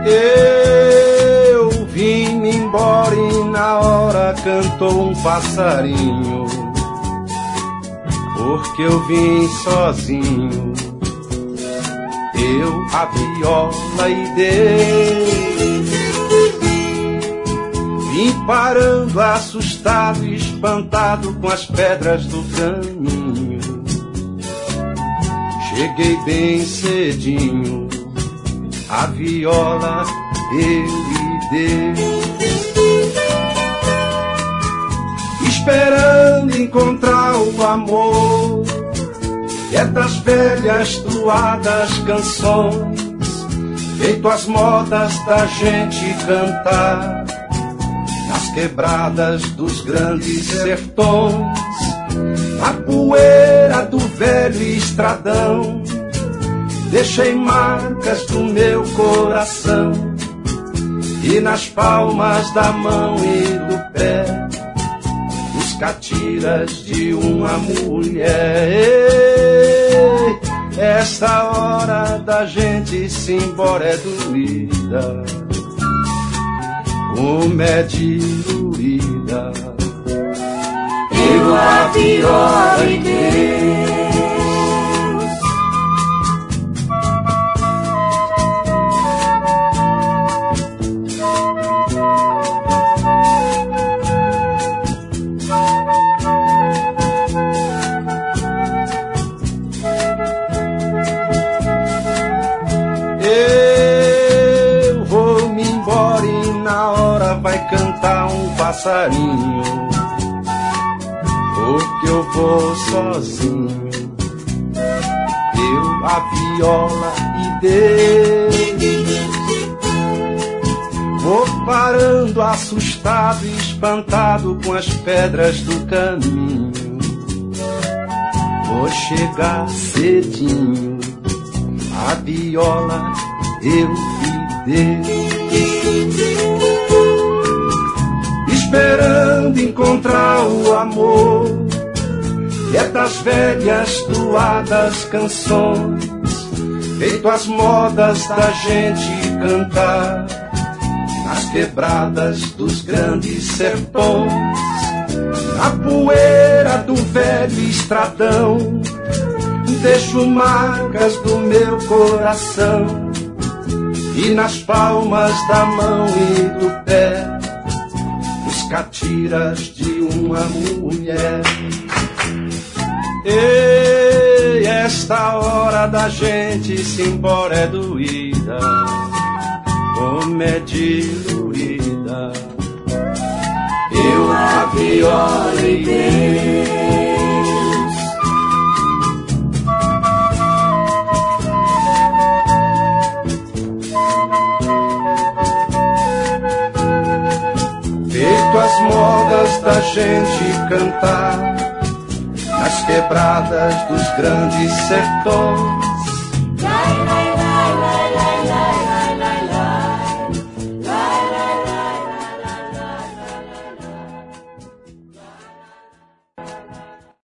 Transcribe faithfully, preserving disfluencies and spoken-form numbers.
Eu vim embora e na hora cantou um passarinho, porque eu vim sozinho. Eu a viola e dei, vim parando assustado e espantado com as pedras do caminho. Cheguei bem cedinho, a viola eu lhe dei, esperando encontrar o amor, e é das velhas truadas canções, feito as modas da gente cantar, nas quebradas dos grandes sertões, na poeira do velho estradão, deixei marcas do meu coração, e nas palmas da mão e do pé, os catiras de uma mulher. Esta hora da gente se embora é doída, como é diluída. Eu a viola e Deus. Eu vou me embora e na hora vai cantar um passarinho, porque eu vou sozinho. Eu a viola e Deus, vou parando assustado e espantado com as pedras do caminho. Vou chegar cedinho, a viola eu lhe dei, esperando encontrar o amor, e é das velhas truadas canções, feito as modas da gente cantar, nas quebradas dos grandes sertões, na poeira do velho estradão, deixo marcas do meu coração, e nas palmas da mão e do pé, os catiras de uma mulher. Ei, esta hora da gente se embora é doída, como é diluída. Eu a viola e Deus. Feito as modas da gente cantar, nas quebradas dos grandes sertões,